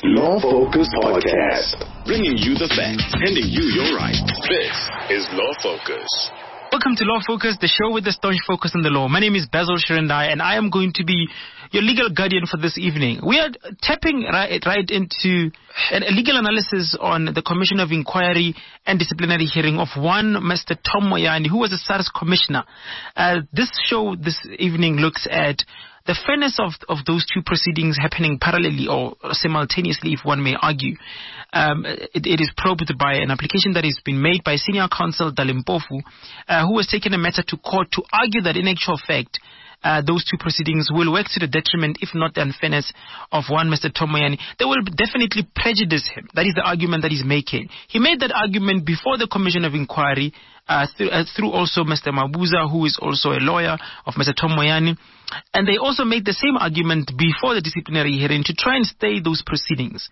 Law Focus Podcast. Bringing you the facts, handing you your right. This is Law Focus. Welcome to Law Focus, the show with the staunch focus on the law. My name is Basil Shirandai, and I am going to be your legal guardian for this evening. We are tapping right into a legal analysis on the Commission of Inquiry and Disciplinary Hearing of one Mr. Tom Moyane, who was a SARS commissioner. This show this evening looks at the fairness of those two proceedings happening parallelly or simultaneously, if one may argue. It is probed by an application that has been made by Senior Counsel Dali Mpofu, who has taken a matter to court to argue that in actual fact, those two proceedings will work to the detriment, if not the unfairness, of one Mr. Tom Moyane. They will definitely prejudice him. That is the argument that he's making. He made that argument before the Commission of Inquiry, through also Mr. Mabuza, who is also a lawyer of Mr. Tom Moyane. And they also made the same argument before the disciplinary hearing to try and stay those proceedings.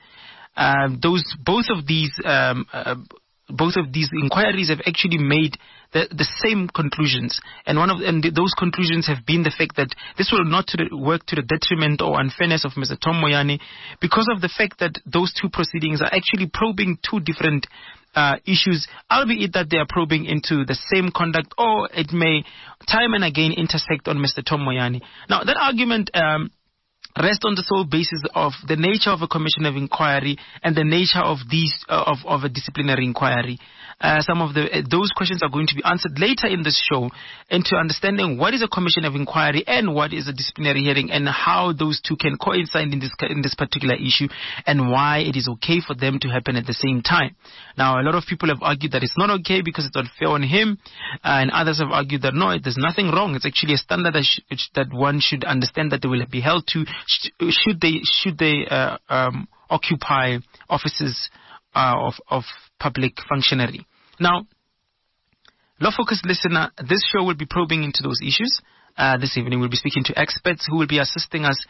Both of these inquiries have actually made the same conclusions, and those conclusions have been the fact that this will not work to the detriment or unfairness of Mr. Tom Moyane, because of the fact that those two proceedings are actually probing two different issues, albeit that they are probing into the same conduct, or it may time and again intersect on Mr. Tom Moyane. Now, that argument rest on the sole basis of the nature of a commission of inquiry and the nature of a disciplinary inquiry. Some of those questions are going to be answered later in this show, into understanding what is a commission of inquiry and what is a disciplinary hearing, and how those two can coincide in this particular issue, and why it is okay for them to happen at the same time. Now, a lot of people have argued that it's not okay because it's unfair on him, and others have argued that no, there's nothing wrong. It's actually a standard that one should understand that they will be held to should they occupy offices of public functionary. Now, Law Focus listener, this show will be probing into those issues. This evening we'll be speaking to experts who will be assisting us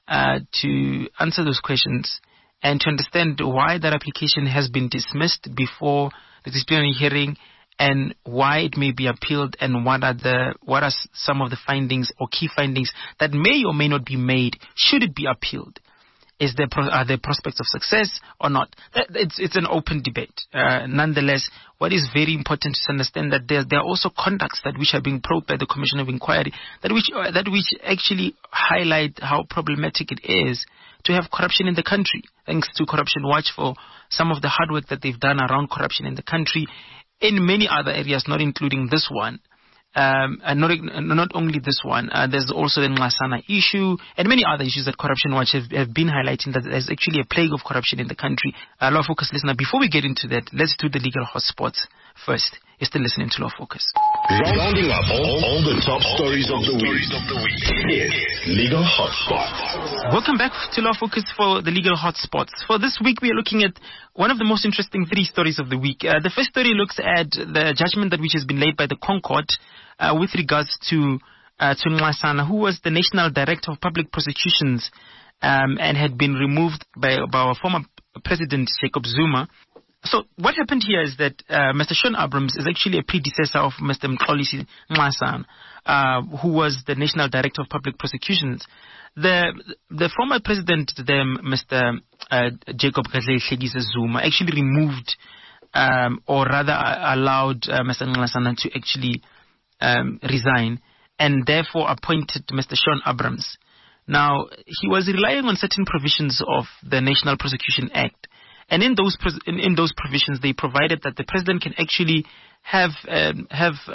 to answer those questions and to understand why that application has been dismissed before the disciplinary hearing, and why it may be appealed, and what are some of the findings or key findings that may or may not be made should it be appealed. Are there prospects of success or not? It's an open debate. Nonetheless, what is very important is to understand that there are also conducts which are being probed by the Commission of Inquiry that which actually highlight how problematic it is to have corruption in the country. Thanks to Corruption Watch for some of the hard work that they've done around corruption in the country, in many other areas, not including this one. And not only this one, there's also the Nxasana issue and many other issues that Corruption Watch have been highlighting, that there's actually a plague of corruption in the country. Law Focus listener, before we get into that, let's do the legal hotspots first. You're still listening to Law Focus. Rounding up all the top stories of the week. It's Legal Hotspots. Welcome back to Law Focus for the Legal Hotspots. For this week, we are looking at one of the most interesting three stories of the week. The first story looks at the judgment which has been laid by the Concord with regards to Nxasana, who was the National Director of Public Prosecutions and had been removed by our former President Jacob Zuma. So what happened here is that Mr. Shaun Abrahams is actually a predecessor of Mr. Mxolisi Nxasana, who was the National Director of Public Prosecutions. The former president, Mr. Jacob Gadle Zuma, actually removed or rather allowed Mr. Nxasana to actually resign, and therefore appointed Mr. Shaun Abrahams. Now, he was relying on certain provisions of the National Prosecution Act. And in those provisions, they provided that the president can actually have an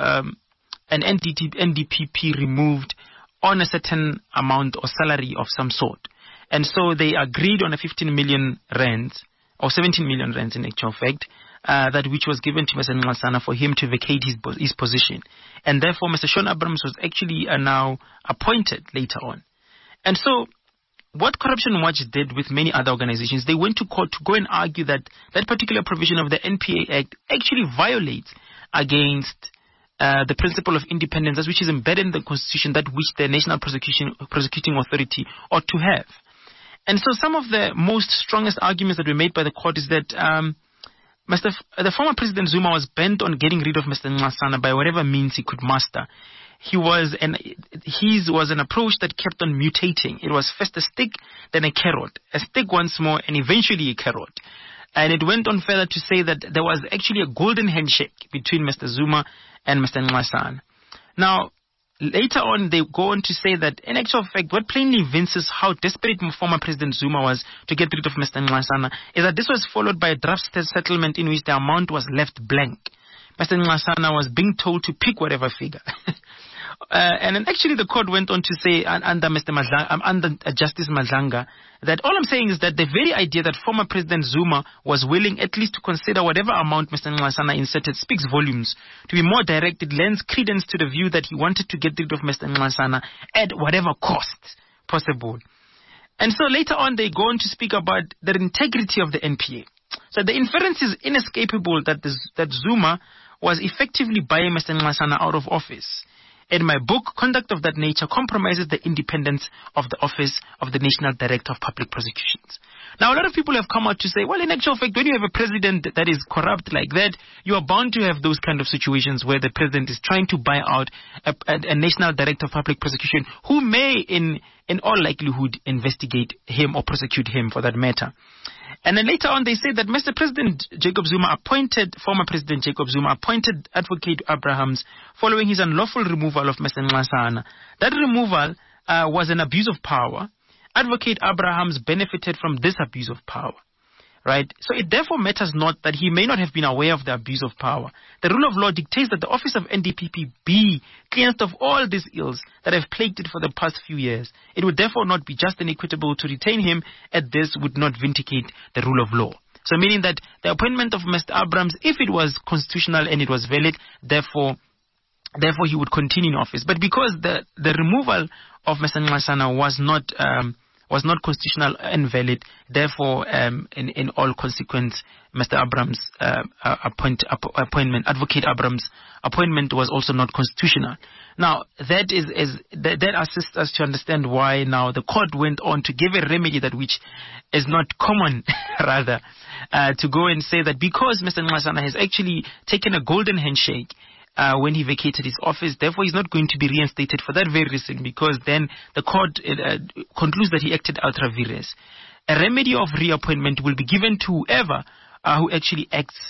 NDPP removed on a certain amount or salary of some sort. And so they agreed on a 15 million rands, or 17 million rands in actual fact, that which was given to Mr. Nxasana for him to vacate his position. And therefore, Mr. Shaun Abrahams was actually now appointed later on. And so what Corruption Watch did with many other organizations, they went to court to go and argue that that particular provision of the NPA Act actually violates against the principle of independence, which is embedded in the Constitution, that which the National Prosecuting Authority ought to have. And so some of the most strongest arguments that were made by the court is that the former President Zuma was bent on getting rid of Mr. Nxasana by whatever means he could muster. his was an approach that kept on mutating. It was first a stick, then a carrot, a stick once more, and eventually a carrot. And it went on further to say that there was actually a golden handshake between Mr. Zuma and Mr. Nxasana. Now, later on, they go on to say that, in actual fact, what plainly evinces how desperate former President Zuma was to get rid of Mr. Nxasana is that this was followed by a draft settlement in which the amount was left blank. Mr. Nxasana was being told to pick whatever figure. And then actually the court went on to say under Justice Madlanga that all I'm saying is that the very idea that former President Zuma was willing at least to consider whatever amount Mr. Nxasana inserted speaks volumes. To be more direct, it lends credence to the view that he wanted to get rid of Mr. Nxasana at whatever cost possible. And so later on they go on to speak about the integrity of the NPA. So the inference is inescapable that Zuma was effectively buying Mr. Nxasana out of office. In my book, conduct of that nature compromises the independence of the Office of the National Director of Public Prosecutions. Now, a lot of people have come out to say, well, in actual fact, when you have a president that is corrupt like that, you are bound to have those kind of situations where the president is trying to buy out a National Director of Public Prosecution who may, in all likelihood, investigate him or prosecute him for that matter. And then later on, they say that former President Jacob Zuma appointed Advocate Abrahams following his unlawful removal of Mr. Nxasana. That removal was an abuse of power. Advocate Abrahams benefited from this abuse of power. Right? So it therefore matters not that he may not have been aware of the abuse of power. The rule of law dictates that the office of NDPP be cleansed of all these ills that have plagued it for the past few years. It would therefore not be just and equitable to retain him, and this would not vindicate the rule of law. So meaning that the appointment of Mr. Abrahams, if it was constitutional and it was valid, therefore he would continue in office. But because the removal of Mr. Nxasana was not constitutional and valid, therefore, in all consequence, Mr. Abrahams' appointment, Advocate Abrahams' appointment was also not constitutional. Now, that assists us to understand why now the court went on to give a remedy that which is not common, rather, to go and say that because Mr. Nxasana has actually taken a golden handshake when he vacated his office, therefore he's not going to be reinstated for that very reason, because then the court concludes that he acted ultra vires. A remedy of reappointment will be given to whoever who actually acts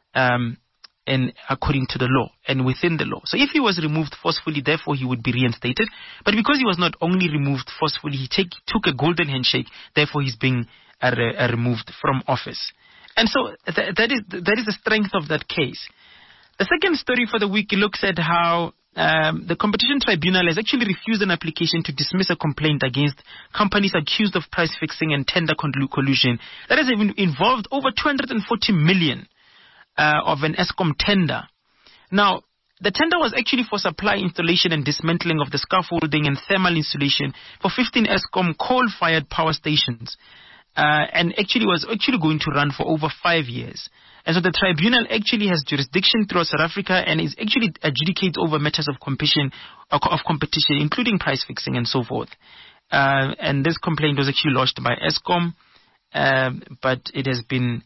according to the law and within the law. So if he was removed forcefully, therefore he would be reinstated. But because he was not only removed forcefully, he took a golden handshake, therefore he's being removed from office. And so that is the strength of that case. The second story for the week looks at how the Competition Tribunal has actually refused an application to dismiss a complaint against companies accused of price fixing and tender collusion that has involved over 240 million of an Eskom tender. Now, the tender was actually for supply, installation and dismantling of the scaffolding and thermal insulation for 15 Eskom coal-fired power stations. And actually was going to run for over 5 years. And so the tribunal actually has jurisdiction throughout South Africa and is actually adjudicates over matters of competition, including price fixing and so forth. And this complaint was actually lodged by Eskom, but it has been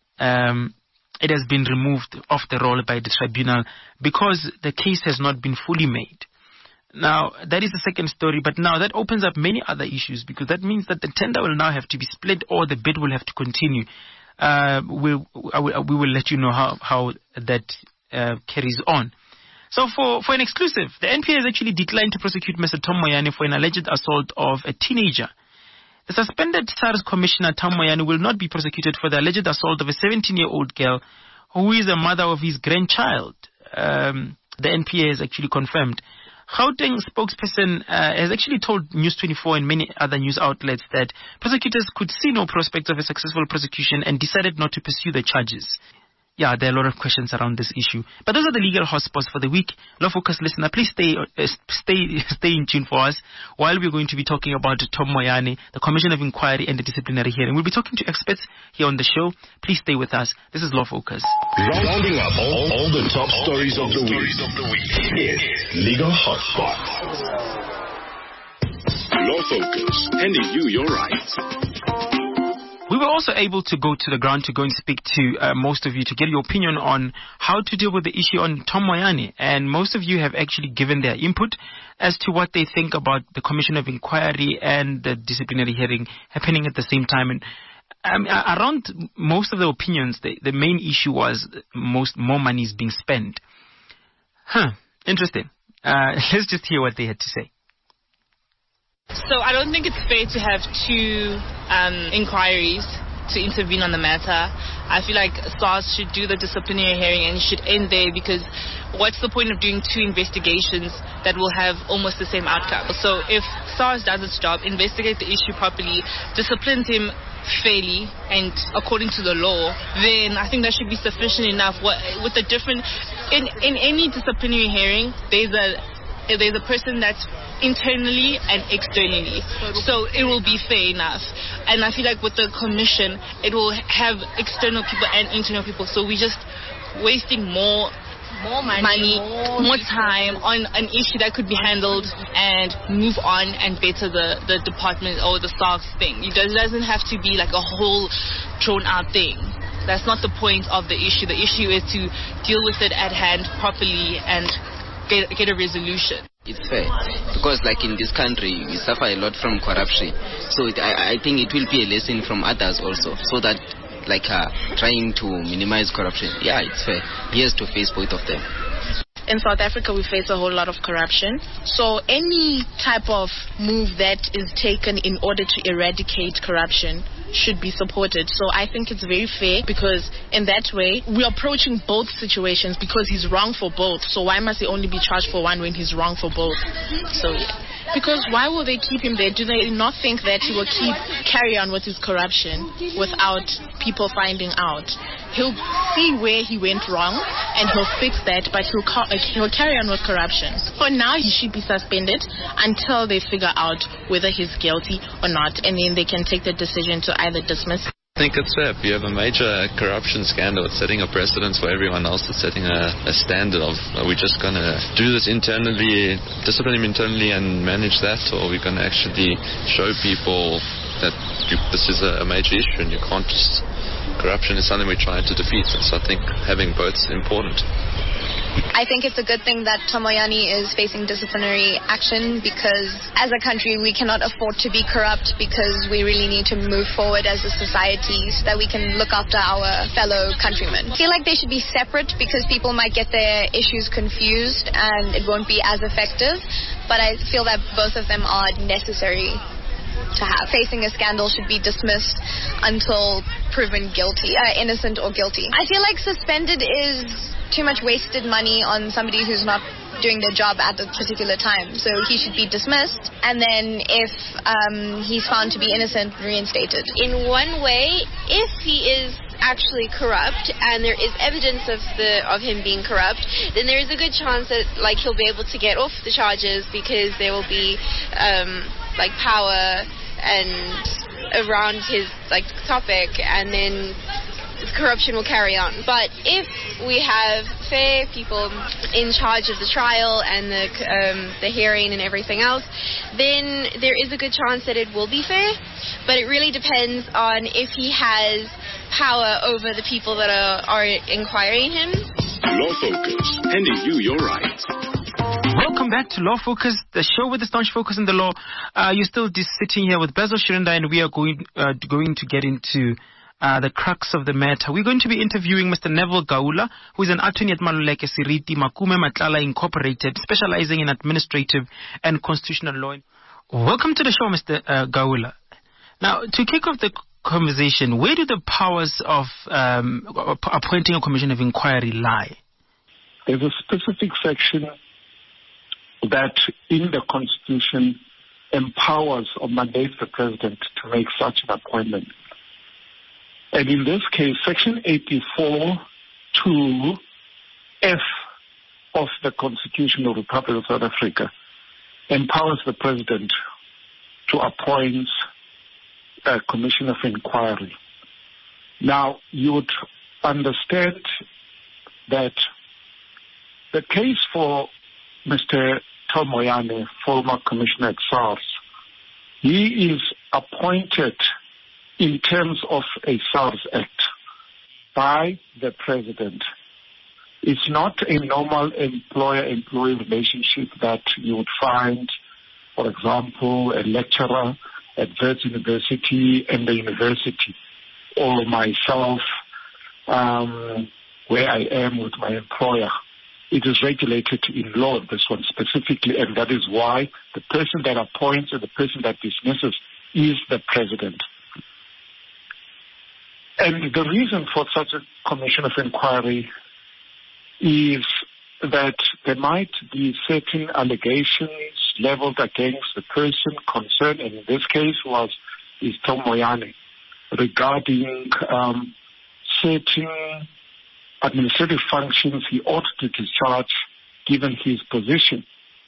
removed off the roll by the tribunal because the case has not been fully made. Now, that is the second story, but now that opens up many other issues because that means that the tender will now have to be split or the bid will have to continue. We will let you know how that carries on. So for an exclusive, the NPA has actually declined to prosecute Mr. Tom Moyane for an alleged assault of a teenager. The suspended SARS Commissioner Tom Moyane will not be prosecuted for the alleged assault of a 17-year-old girl who is the mother of his grandchild. The NPA has actually confirmed. Gauteng spokesperson has actually told News24 and many other news outlets that prosecutors could see no prospects of a successful prosecution and decided not to pursue the charges. Yeah, there are a lot of questions around this issue. But those are the legal hotspots for the week. Law Focus listener, please stay in tune for us while we're going to be talking about Tom Moyane, the Commission of Inquiry and the Disciplinary Hearing. We'll be talking to experts here on the show. Please stay with us. This is Law Focus. Rounding up all the top stories of the week. It's Legal Hotspot. Law Focus, handing you your rights. We were also able to go to the ground to go and speak to most of you to get your opinion on how to deal with the issue on Tom Moyane. And most of you have actually given their input as to what they think about the Commission of Inquiry and the disciplinary hearing happening at the same time. And around most of the opinions, the main issue was more money is being spent. Interesting. Let's just hear what they had to say. So I don't think it's fair to have two inquiries to intervene on the matter. I feel like SARS should do the disciplinary hearing and should end there, because what's the point of doing two investigations that will have almost the same outcome? So if SARS does its job, investigate the issue properly, disciplines him fairly and according to the law, then I think that should be sufficient enough. With the different in any disciplinary hearing, there's a person that's internally and externally, so it will be fair enough. And I feel like with the commission, it will have external people and internal people, so we're just wasting more money, more time on an issue that could be handled and move on and better the department or the SARS thing. It doesn't have to be like a whole drawn out thing. That's not the point of the issue. The issue is to deal with it at hand properly and get a resolution. It's fair, because like in this country we suffer a lot from corruption, so I think it will be a lesson from others also, so that like trying to minimize corruption. Yeah, it's fair. He has to face both of them. In South Africa, we face a whole lot of corruption. So any type of move that is taken in order to eradicate corruption should be supported. So I think it's very fair, because in that way, we're approaching both situations, because he's wrong for both. So why must he only be charged for one when he's wrong for both? So yeah. Because why will they keep him there? Do they not think that he will carry on with his corruption without people finding out? He'll see where he went wrong and he'll fix that, but he'll carry on with corruption. For now, he should be suspended until they figure out whether he's guilty or not, and then they can take the decision to either dismiss. I think it's fair. If you have a major corruption scandal, it's setting a precedence for everyone else. It's setting a standard of, are we just going to do this internally, discipline him internally and manage that, or are we going to actually show people that this is a major issue and you can't just... Corruption is something we're trying to defeat, so I think having both is important. I think it's a good thing that Tom Moyane is facing disciplinary action, because as a country we cannot afford to be corrupt, because we really need to move forward as a society so that we can look after our fellow countrymen. I feel like they should be separate, because people might get their issues confused and it won't be as effective, but I feel that both of them are necessary to have. Facing a scandal should be dismissed until proven guilty, innocent or guilty. I feel like suspended is too much wasted money on somebody who's not doing their job at a particular time. So he should be dismissed, and then if he's found to be innocent, reinstated. In one way, if he is actually corrupt and there is evidence of him being corrupt, then there is a good chance that he'll be able to get off the charges, because there will be power and around his topic, and then corruption will carry on. But if we have fair people in charge of the trial and the hearing and everything else, then there is a good chance that it will be fair. But it really depends on if he has power over the people that are inquiring him. Law Focus, handing you your rights. Welcome back to Law Focus, the show with the staunch focus in the law. You're still just sitting here with Bezo Shirinda, and we are going to get into the crux of the matter. We're going to be interviewing Mr. Neville Gaula, who is an attorney at Maluleke Siriti Makume Matlala Incorporated, specializing in administrative and constitutional law. Welcome to the show, Mr. Gaula. Now, to kick off the conversation, where do the powers of appointing a commission of inquiry lie? There's a specific section that in the Constitution empowers or mandates the President to make such an appointment. And in this case, Section 84(2)(f) of the Constitution of the Republic of South Africa empowers the President to appoint a commission of inquiry. Now, you would understand that the case for Mr. Tom Moyane, former commissioner at SARS, he is appointed in terms of a SARS Act by the President, it's not a normal employer-employee relationship that you would find, for example, a lecturer at Wits University and the university, or myself, where I am with my employer. It is regulated in law, this one specifically, and that is why the person that appoints and the person that dismisses is the President. And the reason for such a commission of inquiry is that there might be certain allegations leveled against the person concerned, and in this case is Tom Moyane, regarding certain administrative functions he ought to discharge given his position.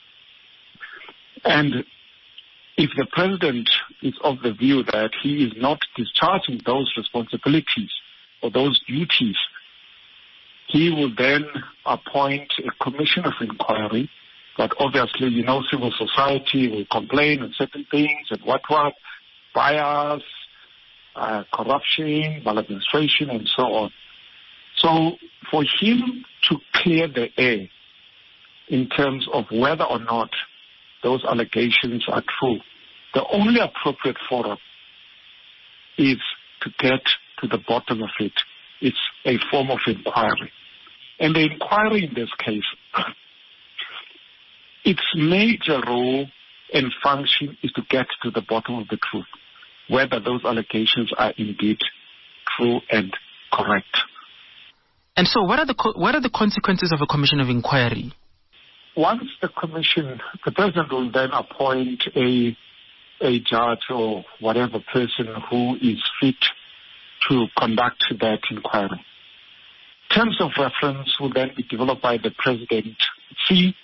And if the President is of the view that he is not discharging those responsibilities or those duties, he will then appoint a commission of inquiry. But obviously, civil society will complain on certain things and what, bias, corruption, maladministration, and so on. So for him to clear the air in terms of whether or not those allegations are true, the only appropriate forum is to get to the bottom of it. It's a form of inquiry. And the inquiry in this case, its major role and function is to get to the bottom of the truth, whether those allegations are indeed true and correct. And so what are the consequences of a commission of inquiry? Once the President will then appoint a judge or whatever person who is fit to conduct that inquiry. Terms of reference will then be developed by the presidency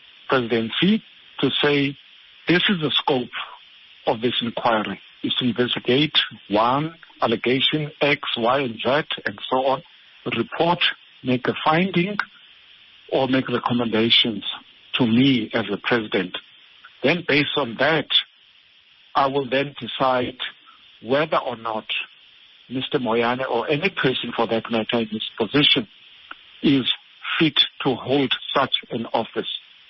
to say, this is the scope of this inquiry, is to investigate one allegation, X, Y, and Z, and so on, report, make a finding, or make recommendations to me as the President. Then based on that, I will then decide whether or not Mr. Moyane or any person for that matter in this position is fit to hold such an office.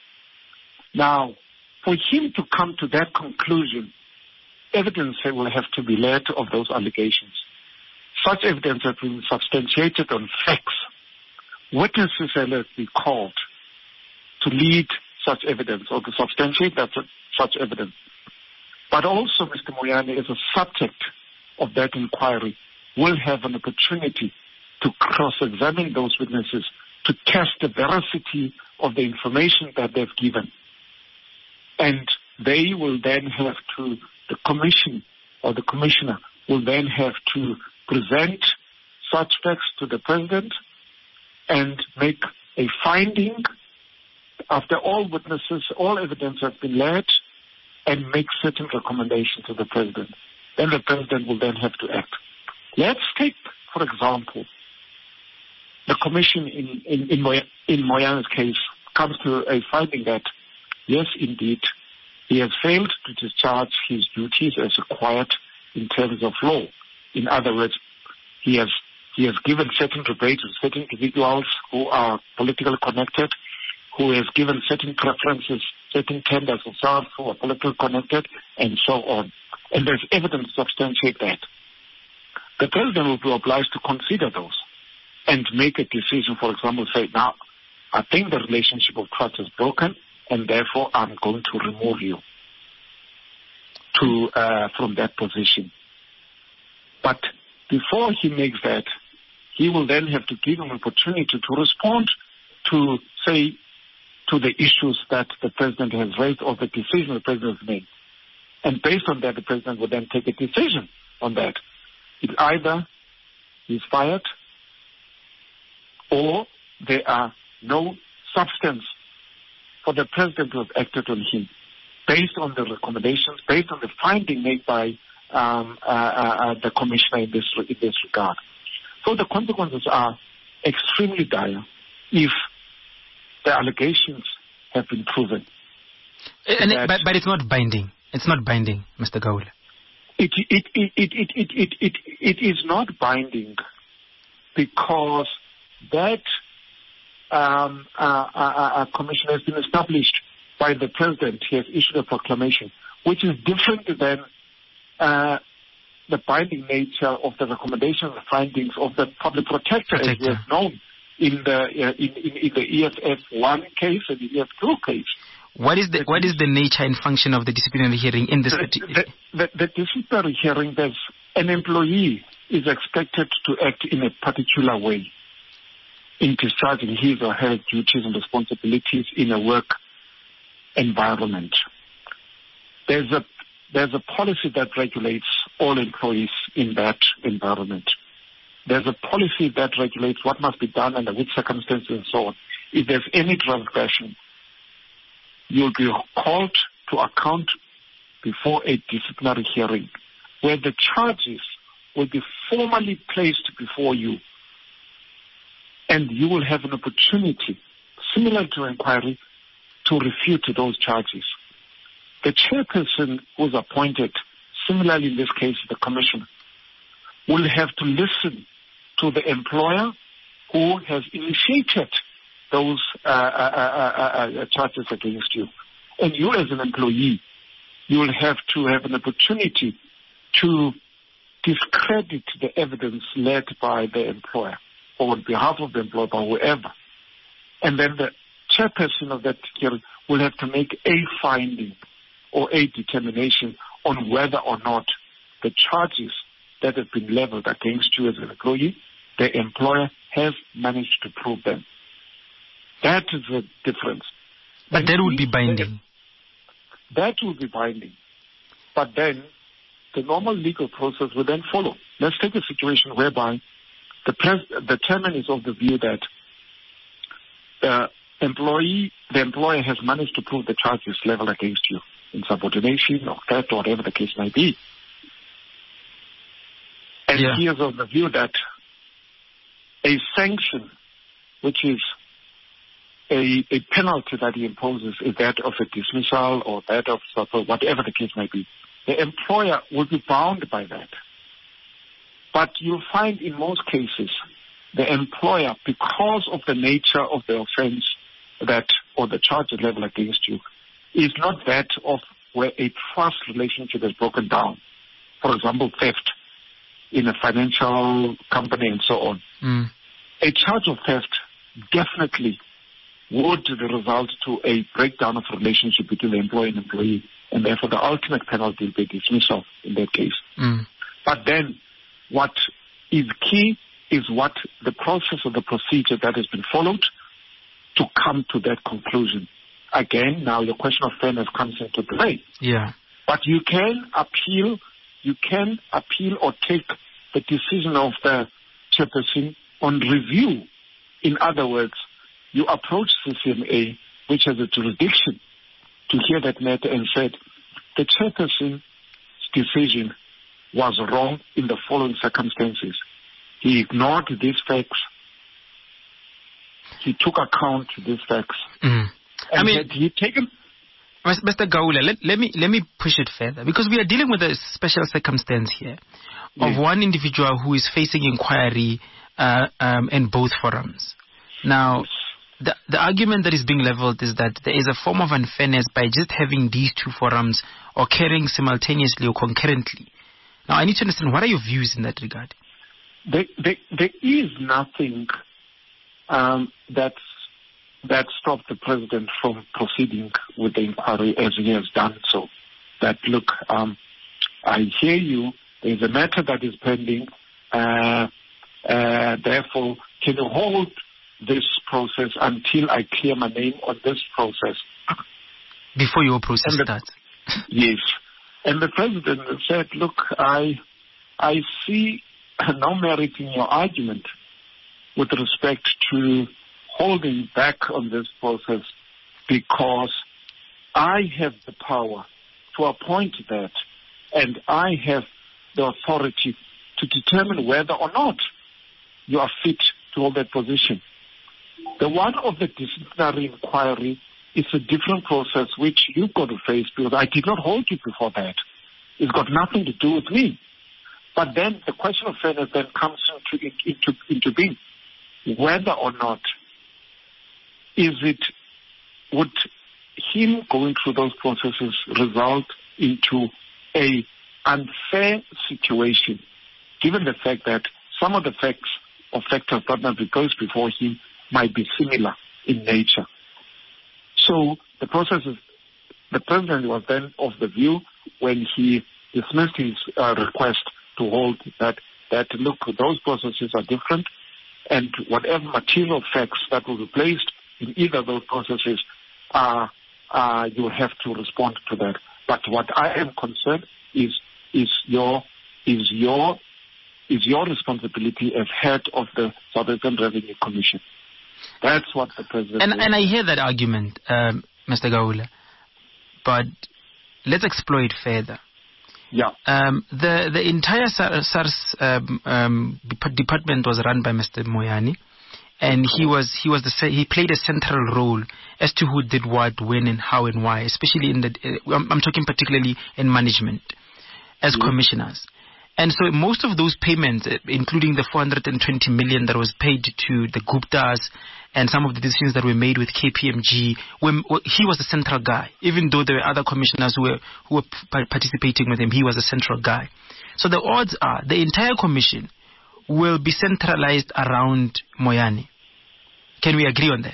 Now, for him to come to that conclusion, evidence will have to be led of those allegations. Such evidence has been substantiated on facts. Witnesses have to be called to lead such evidence or to substantiate such evidence. But also Mr. Moyane, as a subject of that inquiry, will have an opportunity to cross-examine those witnesses to test the veracity of the information that they've given. And they will then have to, the commission or the commissioner will then have to present such facts to the President and make a finding after all witnesses, all evidence has been led, and make certain recommendations to the President. Then the President will then have to act. Let's take, for example, the commission in Moyane's case comes to a finding that, yes, indeed, he has failed to discharge his duties as required in terms of law. In other words, he has given certain rebates to certain individuals who are politically connected, who has given certain preferences, certain tenders of staff who are politically connected, and so on. And there's evidence to substantiate that. The President will be obliged to consider those and make a decision, for example, say, now, I think the relationship of trust is broken, and therefore I'm going to remove you from that position. But before he makes that, he will then have to give him an opportunity to respond to, say, to the issues that the President has raised or the decision the President has made. And based on that, the President will then take a decision on that. It's either he's fired or there are no substance for the President to have acted on him based on the recommendations, based on the finding made by the Commissioner in this regard. So the consequences are extremely dire if the allegations have been proven. But it's not binding. It's not binding, Mr. Gaule. It is not binding because that commission has been established by the president. He has issued a proclamation, which is different than the binding nature of the recommendations and findings of the public protector, as we have known in the EFF1 case and the EF2 case. What is the nature and function of the disciplinary hearing in this? The disciplinary hearing, there's an employee is expected to act in a particular way in discharging his or her duties and responsibilities in a work environment. There's a policy that regulates all employees in that environment. There's a policy that regulates what must be done under which circumstances and so on. If there's any transgression, you'll be called to account before a disciplinary hearing where the charges will be formally placed before you, and you will have an opportunity, similar to inquiry, to refute those charges. The chairperson who is appointed, similarly in this case the commissioner, will have to listen to the employer who has initiated those charges against you. And you as an employee, you will have to have an opportunity to discredit the evidence led by the employer or on behalf of the employer or whoever. And then the chairperson of that hearing will have to make a finding or a determination on whether or not the charges that have been leveled against you as an employee, the employer has managed to prove them. That is the difference. But that would be binding. That would be binding. But then the normal legal process will then follow. Let's take a situation whereby the chairman is of the view that the employer has managed to prove the charges leveled against you in subordination or theft or whatever the case may be. And he is of the view that a sanction, which is a penalty that he imposes, is that of a dismissal or that of whatever the case may be. The employer will be bound by that. But you'll find in most cases the employer, because of the nature of the offense or the charges level against you, is not that of where a trust relationship is broken down. For example, theft in a financial company and so on. A charge of theft definitely would result to a breakdown of relationship between the employer and employee, and therefore the ultimate penalty will be dismissal in that case. But then what is key is what the process or the procedure that has been followed to come to that conclusion. Again, now your question of fairness comes into play. Yeah. But you can appeal or take the decision of the chairperson on review. In other words, you approach CCMA, which has a jurisdiction to hear that matter, and said the chairperson's decision was wrong in the following circumstances. He ignored these facts. He took account of these facts. And had he taken... Mr. Gaula, let me push it further, because we are dealing with a special circumstance here of one individual who is facing inquiry in both forums. Now, the argument that is being leveled is that there is a form of unfairness by just having these two forums occurring simultaneously or concurrently. Now, I need to understand, what are your views in that regard? There is nothing that stopped the president from proceeding with the inquiry as he has done so. That, look, I hear you, there is a matter that is pending, therefore, can you hold this process until I clear my name on this process? Before your process starts? Yes. And the president said, look, I see no merit in your argument with respect to holding back on this process, because I have the power to appoint that, and I have the authority to determine whether or not you are fit to hold that position. The one of the disciplinary inquiry is a different process which you've got to face, because I did not hold you before that. It's got nothing to do with me. But then the question of fairness then comes into being. Whether or not would him going through those processes result into a unfair situation, given the fact that some of the facts or factors that goes before him might be similar in nature. So the president was then of the view when he dismissed his request to hold that look, those processes are different, and whatever material facts that will be placed in either of those processes, you have to respond to that. But what I am concerned is your responsibility as head of the South African Revenue Commission. That's what the president. And I hear that argument, Mr. Gaula, but let's explore it further. Yeah. The entire SARS department was run by Mr. Moyane, and he played a central role as to who did what, when, and how, and why. Especially I'm talking particularly in management, as commissioners. And so most of those payments, including the 420 million that was paid to the Guptas and some of the decisions that were made with KPMG, he was the central guy. Even though there were other commissioners who were participating with him, he was the central guy. So the odds are the entire commission will be centralized around Moyane. Can we agree on that?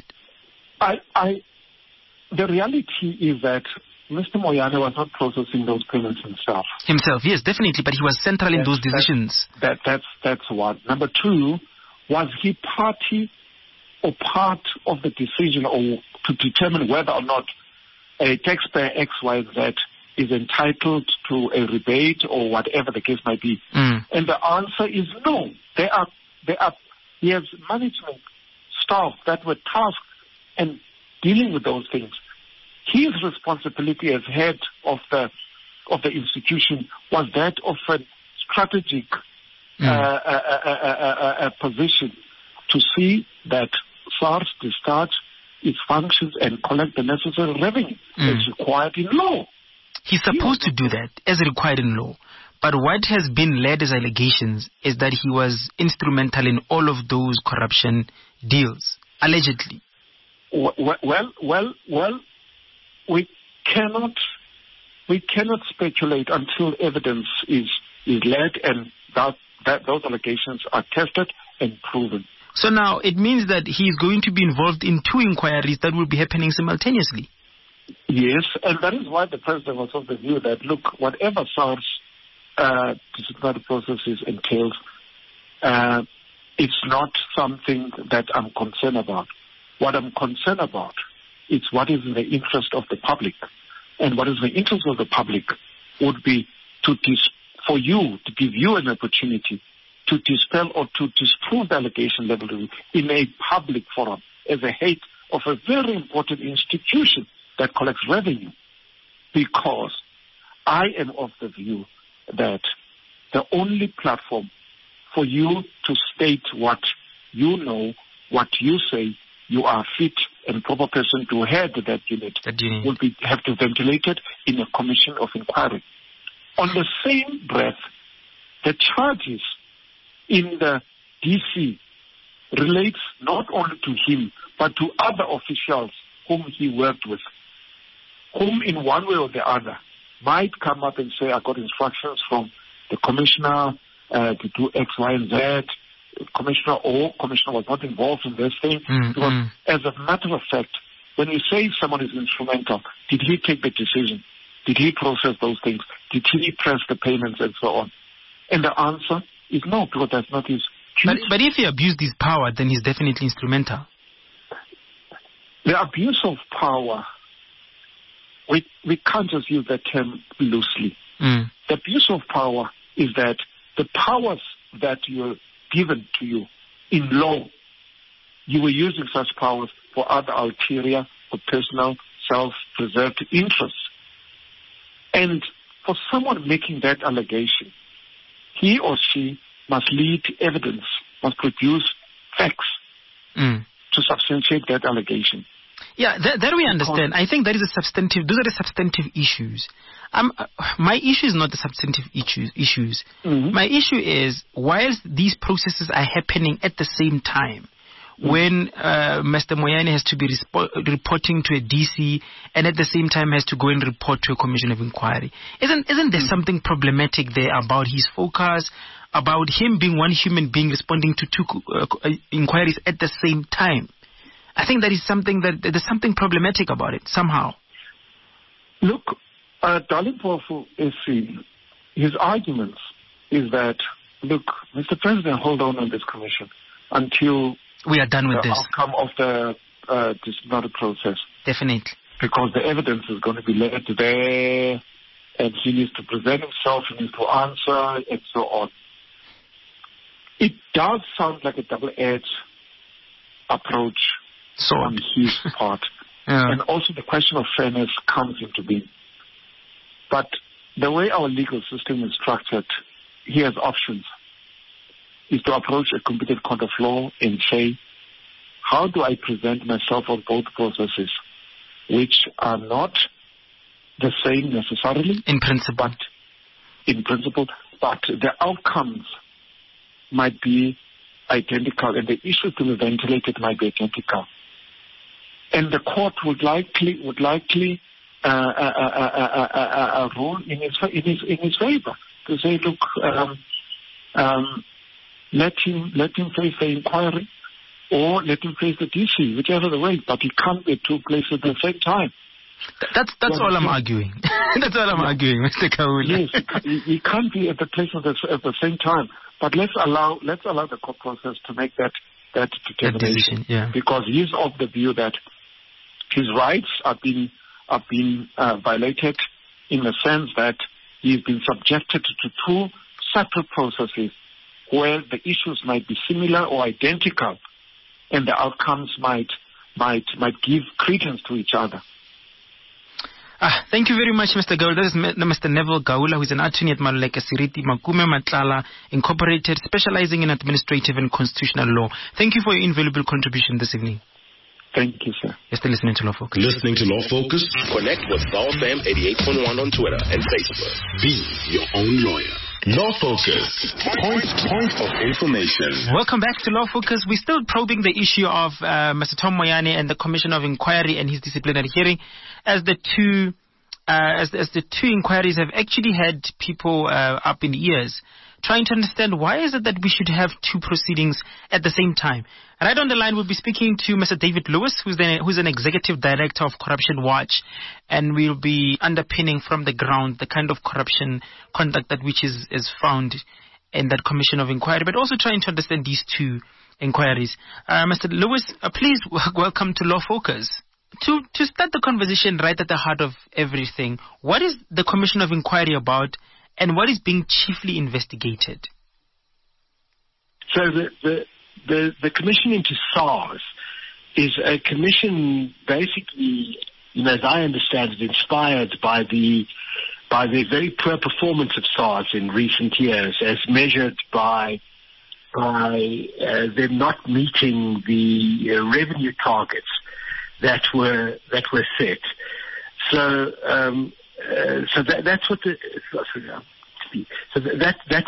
The reality is that Mr. Moyane was not processing those payments himself. Yes, definitely, but he was central in those decisions. That's one. Number two, was he party or part of the decision or to determine whether or not a taxpayer XYZ is entitled to a rebate or whatever the case might be? And the answer is no. He has management staff that were tasked and dealing with those things. His responsibility as head of the institution was that of a strategic position to see that SARS discharge its functions and collect the necessary revenue as required in law. He's supposed to do that as required in law. But what has been led as allegations is that he was instrumental in all of those corruption deals, allegedly. Well, we cannot speculate until evidence is led and that those allegations are tested and proven. So now it means that he is going to be involved in two inquiries that will be happening simultaneously. Yes, and that is why the president was of the view that, look, whatever SARS disciplinary processes entails, it's not something that I'm concerned about. What I'm concerned about is what is in the interest of the public. And what is in the interest of the public would be for you to give you an opportunity to dispel or to disprove the allegation leveled in a public forum as a head of a very important institution that collects revenue. Because I am of the view that the only platform for you to state what you know, what you say, you are fit and proper person to head that unit will have to ventilate it in a commission of inquiry. On the same breath, the charges in the DC relates not only to him but to other officials whom he worked with, whom in one way or the other might come up and say, I got instructions from the commissioner to do X, Y, and Z. Commissioner was not involved in this thing. Because as a matter of fact, when you say someone is instrumental, did he take the decision? Did he process those things? Did he press the payments and so on? And the answer is no, because that's not his duty. But if he abused his power, then he's definitely instrumental. The abuse of power, we can't just use that term loosely. The abuse of power is that the powers that you're given to you in law, you were using such powers for other ulterior or personal self-preserved interests. And for someone making that allegation, he or she must lead evidence, must produce facts to substantiate that allegation. Yeah, that we understand. I think those are the substantive issues. My issue is not the substantive issues. Mm-hmm. My issue is, whilst these processes are happening at the same time, when Mr. Moyane has to be reporting to a DC and at the same time has to go and report to a commission of inquiry, isn't there something problematic there about his focus, about him being one human being responding to two inquiries at the same time? I think there's something problematic about it somehow. Look, Darling Pofu, his arguments is that, look, Mr. President, hold on this commission until we are done with the outcome of the disciplinary process. Definitely. Because the evidence is going to be laid there, and he needs to present himself, he needs to answer, and so on. It does sound like a double-edged approach on his part. Yeah. And also the question of fairness comes into being. But the way our legal system is structured, he has options. Is to approach a competent court of law and say, how do I present myself on both processes, which are not the same necessarily in principle, but the outcomes might be identical, and the issues to be ventilated might be identical. And the court would likely rule in his favor to say, look, let him face the inquiry, or let him face the DC, whichever the way. But he can't be at two places at the same time. That's all I'm arguing. That's all I'm arguing, Mr. Kaula. Yes, he can't be at the place at the same time. But let's allow the court process to make that determination. Yeah. Because he's of the view that his rights are being violated in the sense that he's been subjected to two separate processes where the issues might be similar or identical, and the outcomes might give credence to each other. Thank you very much, Mr. Gaula. This is Mr. Neville Gaula, who is an attorney at Maluleke Siriti Makume Matlala Incorporated, specializing in administrative and constitutional law. Thank you for your invaluable contribution this evening. Thank you, sir. You're still listening to Law Focus. Listening to Law Focus? Connect with SARFM 88.1 on Twitter and Facebook. Be your own lawyer. Law Focus. Point of information. Welcome back to Law Focus. We're still probing the issue of Mr. Tom Moyane and the Commission of Inquiry and his disciplinary hearing, as the two inquiries have actually had people up in the ears, trying to understand why is it that we should have two proceedings at the same time. Right on the line, we'll be speaking to Mr. David Lewis, who's an executive director of Corruption Watch, and we'll be underpinning from the ground the kind of corruption conduct that which is found in that Commission of Inquiry, but also trying to understand these two inquiries. Mr. Lewis, please welcome to Law Focus. To start the conversation right at the heart of everything, what is the Commission of Inquiry about, and what is being chiefly investigated? So the commission into SARS is a commission basically, as I understand it, inspired by the very poor performance of SARS in recent years, as measured by them not meeting the revenue targets that were set. So that's what that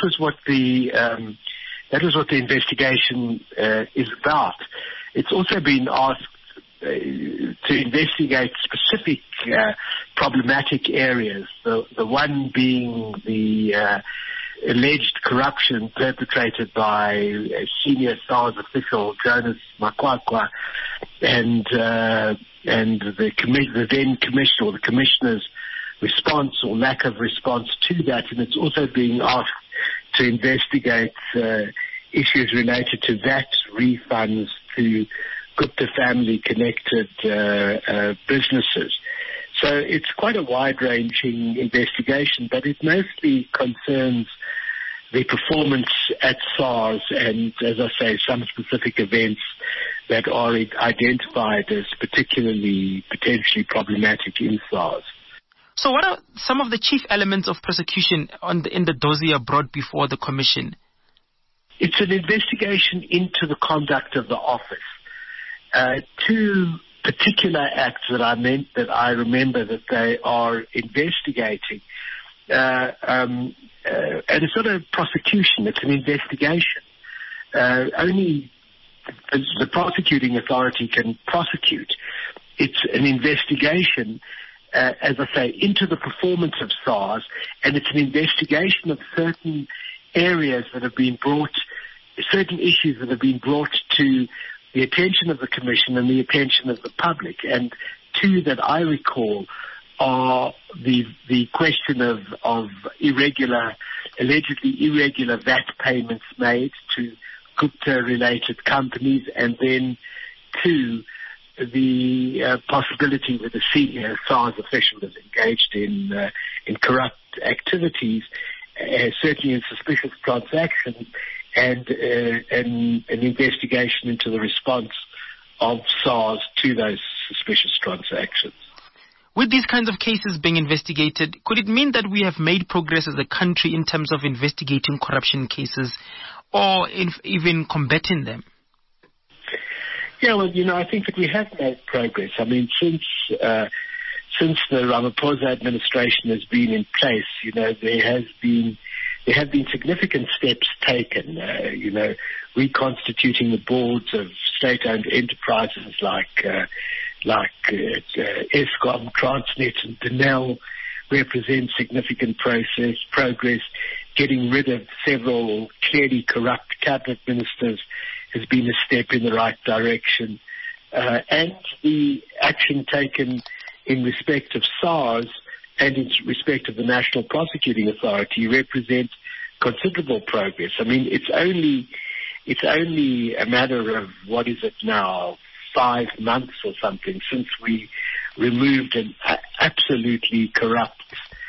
was what the investigation is about. It's also been asked to investigate specific problematic areas. The one being the alleged corruption perpetrated by a senior SARS official, Jonas Makwakwa, and the then commissioner, or the commissioner's response or lack of response to that. And it's also being asked to investigate issues related to VAT refunds to Gupta family-connected businesses. So it's quite a wide-ranging investigation, but it mostly concerns the performance at SARS and, as I say, some specific events that are identified as particularly potentially problematic in SARS. So what are some of the chief elements of prosecution in the dossier brought before the commission? It's an investigation into the conduct of the office. Two particular acts that I remember that they are investigating. And it's not a prosecution, it's an investigation. Only the prosecuting authority can prosecute. It's an investigation, as I say, into the performance of SARS, and it's an investigation of certain areas that have been brought, certain issues that have been brought to the attention of the Commission and the attention of the public. And two that I recall are the question of allegedly irregular VAT payments made to Gupta-related companies, and then two, the possibility that a senior SARS official is engaged in corrupt activities, certainly in suspicious transactions, and an investigation into the response of SARS to those suspicious transactions. With these kinds of cases being investigated, could it mean that we have made progress as a country in terms of investigating corruption cases or even combating them? Yeah, well, I think that we have made progress. I mean, since the Ramaphosa administration has been in place, there have been significant steps taken, reconstituting the boards of state-owned enterprises like Eskom, Transnet and Denel represent significant progress. Getting rid of several clearly corrupt cabinet ministers has been a step in the right direction. And the action taken in respect of SARS and in respect of the National Prosecuting Authority represent considerable progress. I mean, it's only a matter of, 5 months or something since we removed an absolutely corrupt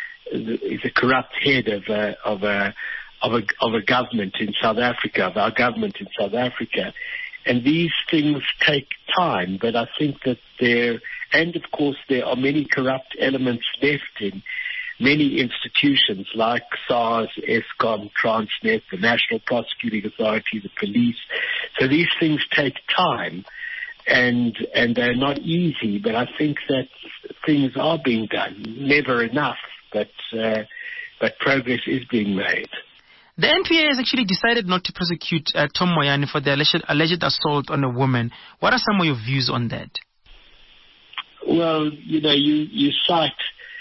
head of a government in South Africa, of our government in South Africa. And these things take time, but I think that and of course there are many corrupt elements left in many institutions like SARS, Eskom, Transnet, the National Prosecuting Authority, the police. So these things take time, and they're not easy, but I think that things are being done. Never enough, but progress is being made. The NPA has actually decided not to prosecute Tom Moyane for the alleged assault on a woman. What are some of your views on that? Well, you cite,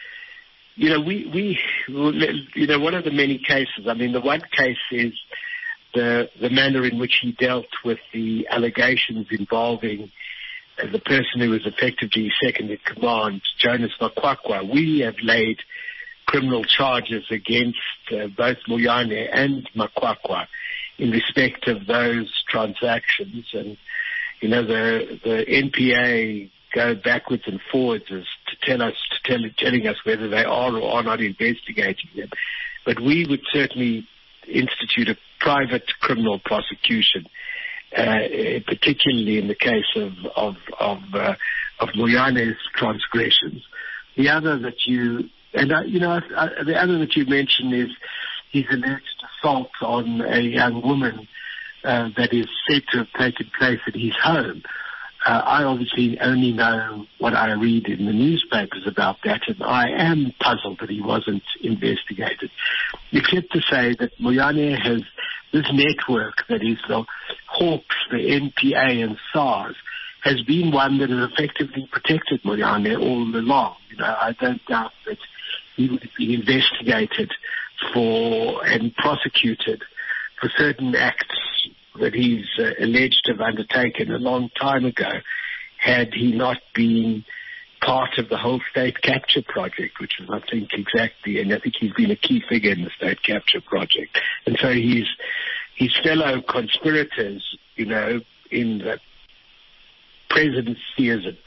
one of the many cases. I mean, the one case is the manner in which he dealt with the allegations involving the person who was effectively second in command, Jonas Makwakwa. We have laid criminal charges against both Moyane and Makwakwa in respect of those transactions. And, the NPA go backwards and forwards as telling us whether they are or are not investigating them. But we would certainly institute a private criminal prosecution, particularly in the case of Moyane's transgressions. The other that you mentioned is his alleged assault on a young woman that is said to have taken place at his home. I obviously only know what I read in the newspapers about that, and I am puzzled that he wasn't investigated. Except to say that Moyane has this network that is the Hawks, the NPA and SARS, has been one that has effectively protected Moyane all along. I don't doubt that he would be investigated for and prosecuted for certain acts that he's alleged to have undertaken a long time ago, had he not been part of the whole state capture project, which was, I think, and I think he's been a key figure in the state capture project. And so his fellow conspirators, in the presidency the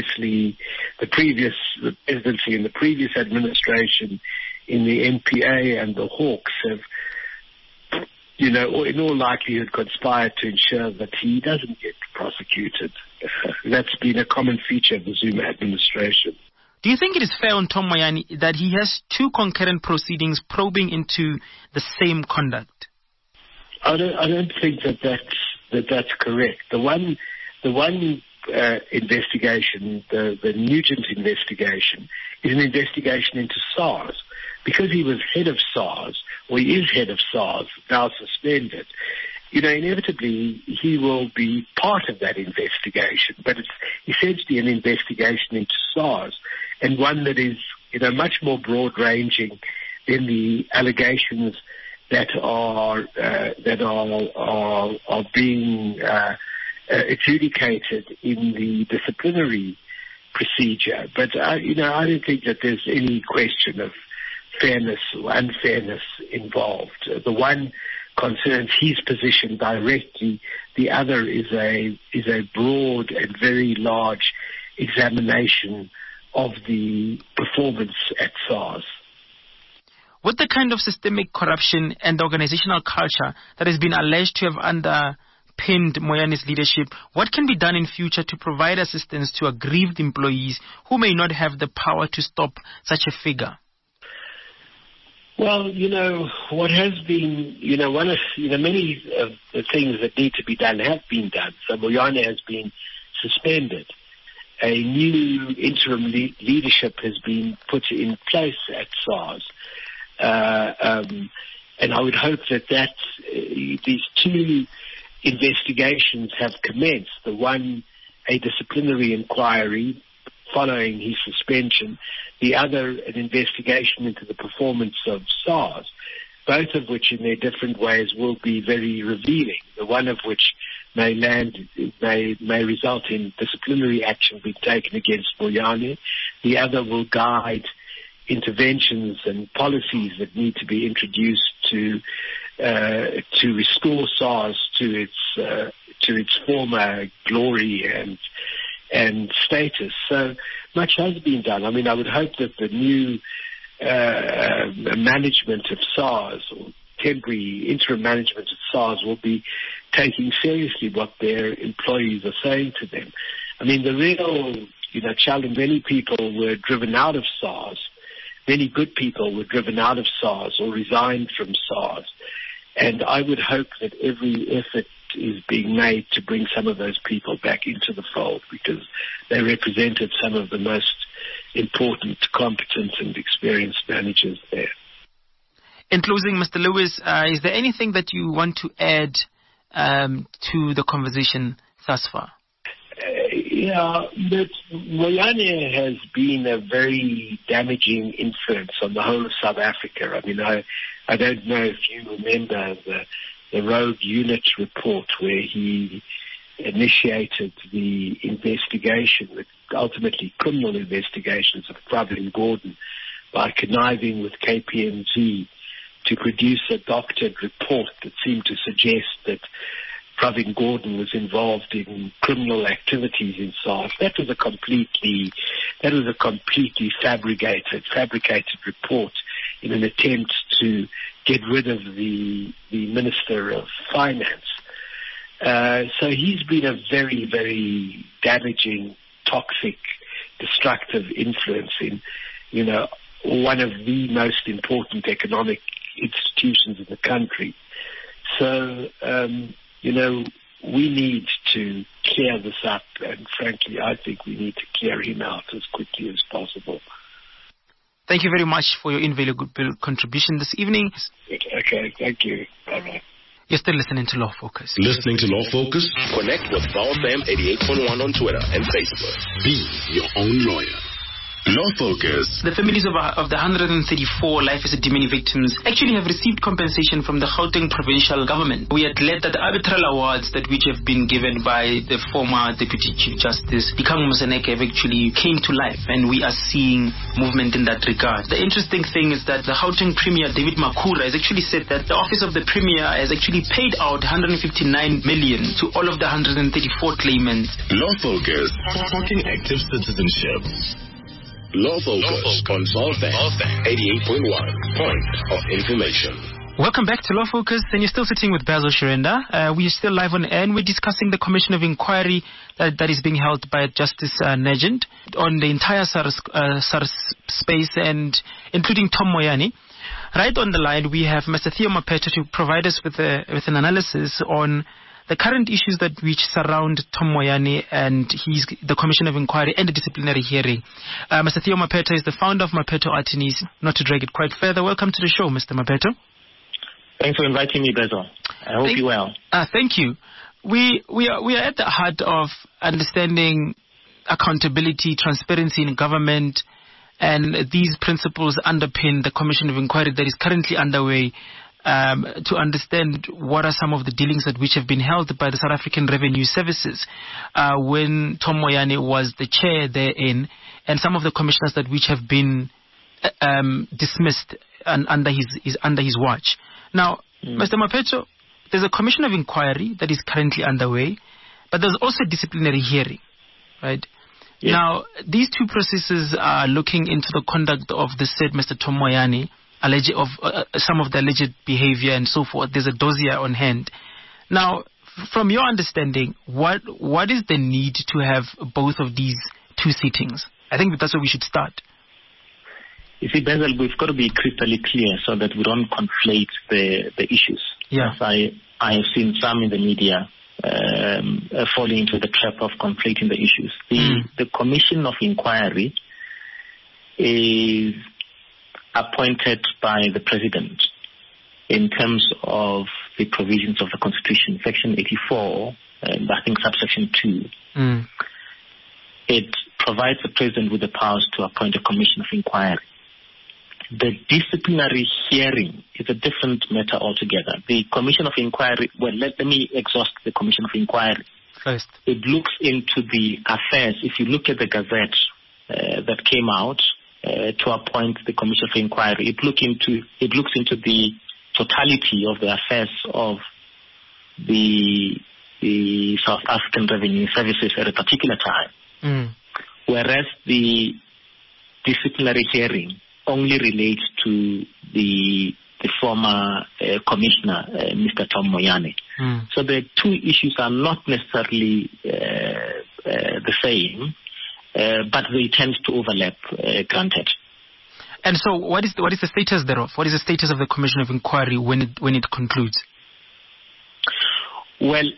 presidency in the previous administration, in the NPA and the Hawks have, in all likelihood conspired to ensure that he doesn't get prosecuted. That's been a common feature of the Zuma administration. Do you think it is fair on Tom Moyane that he has two concurrent proceedings probing into the same conduct? I don't think that's correct. The one investigation, the Nugent investigation, is an investigation into SARS. Because he was head of SARS, or he is head of SARS, now suspended, inevitably he will be part of that investigation. But it's essentially an investigation into SARS, and one that is, much more broad-ranging than the allegations that are being adjudicated in the disciplinary procedure. But I don't think that there's any question of fairness or unfairness involved. The one concerns his position directly. The other is a broad and very large examination of the performance at SARS. With the kind of systemic corruption and organizational culture that has been alleged to have underpinned Moyane's leadership, what can be done in future to provide assistance to aggrieved employees who may not have the power to stop such a figure? Well, what has been, many of the things that need to be done have been done. So Moyane has been suspended. A new interim leadership has been put in place at SARS. And I would hope that these two investigations have commenced. The one, a disciplinary inquiry following his suspension, the other an investigation into the performance of SARS, both of which in their different ways will be very revealing, the one of which may result in disciplinary action being taken against Moyane, the other will guide interventions and policies that need to be introduced to restore SARS to its former glory and status. So much has been done. I mean, I would hope that the new management of SARS, or temporary interim management of SARS, will be taking seriously what their employees are saying to them. I mean, the real challenge, many people were driven out of SARS. Many good people were driven out of SARS or resigned from SARS. And I would hope that every effort is being made to bring some of those people back into the fold, because they represented some of the most important, competent and experienced managers there. In closing, Mr. Lewis, is there anything that you want to add to the conversation thus far? But Moyane has been a very damaging influence on the whole of South Africa. I mean, I don't know if you remember the Rogue Unit report, where he initiated the investigation, the ultimately criminal investigations of Pravin Gordhan, by conniving with KPMG to produce a doctored report that seemed to suggest that Pravin Gordhan was involved in criminal activities in SARS. That was a completely fabricated report in an attempt to get rid of the Minister of Finance. So he's been a very, very damaging, toxic, destructive influence in, one of the most important economic institutions in the country. So, we need to clear this up, and frankly, I think we need to clear him out as quickly as possible. Thank you very much for your invaluable contribution this evening. Okay, thank you. Bye-bye. You're still listening to Law Focus. Listening to Law Focus? Connect with VowFam 88.1 on Twitter and Facebook. Be your own lawyer. Law Focus. The families of the 134 Life is a Dimini victims actually have received compensation from the Gauteng provincial government. We are glad that the arbitral awards which have been given by the former Deputy Chief Justice Dikgang Moseneke have actually came to life, and we are seeing movement in that regard. The interesting thing is that the Gauteng Premier David Makhura has actually said that the Office of the Premier has actually paid out 159 million to all of the 134 claimants. Law Focus. Talking active citizenship. Law Focus on VowFam 88.1. Point of information. Welcome back to Law Focus, and you're still sitting with Basil Shirenda. We are still live on air, and we're discussing the commission of inquiry that is being held by Justice Nugent on the entire SARS space, and including Tom Moyane. Right on the line, we have Mr. Theo Mapete to provide us with an analysis on the current issues that which surround Tom Moyane and the Commission of Inquiry and the disciplinary hearing. Mr. Theo Mapetto is the founder of Mapetto Attorneys. Not to drag it quite further, welcome to the show, Mr. Mapetto. Thanks for inviting me, Bezo. I hope you're well. Thank you. We are at the heart of understanding accountability, transparency in government, and these principles underpin the Commission of Inquiry that is currently underway to understand what are some of the dealings that which have been held by the South African Revenue Services when Tom Moyane was the chair therein, and some of the commissioners that which have been dismissed under his watch. Now, Mr. Mapetto, there's a Commission of Inquiry that is currently underway, but there's also a disciplinary hearing, right? Yes. Now, these two processes are looking into the conduct of the said Mr. Tom Moyane, some of the alleged behavior and so forth. There's a dossier on hand. Now, from your understanding, what is the need to have both of these two sittings? I think that's where we should start. You see, Bezel, we've got to be crystal clear so that we don't conflate the issues. Yeah. As I have seen some in the media falling into the trap of conflating the issues. The Commission of Inquiry is appointed by the President in terms of the provisions of the Constitution, Section 84, I think subsection 2. It provides the President with the powers to appoint a Commission of Inquiry. The disciplinary hearing is a different matter altogether. The Commission of Inquiry, let me exhaust the Commission of Inquiry. First. It looks into the affairs. If you look at the Gazette that came out to appoint the Commission of Inquiry, it looks into the totality of the affairs of the South African Revenue Services at a particular time. Whereas the disciplinary hearing only relates to the former commissioner, Mr. Tom Moyane. So the two issues are not necessarily the same, but they tend to overlap, granted. And so what is the status thereof? What is the status of the Commission of Inquiry when it concludes? Well,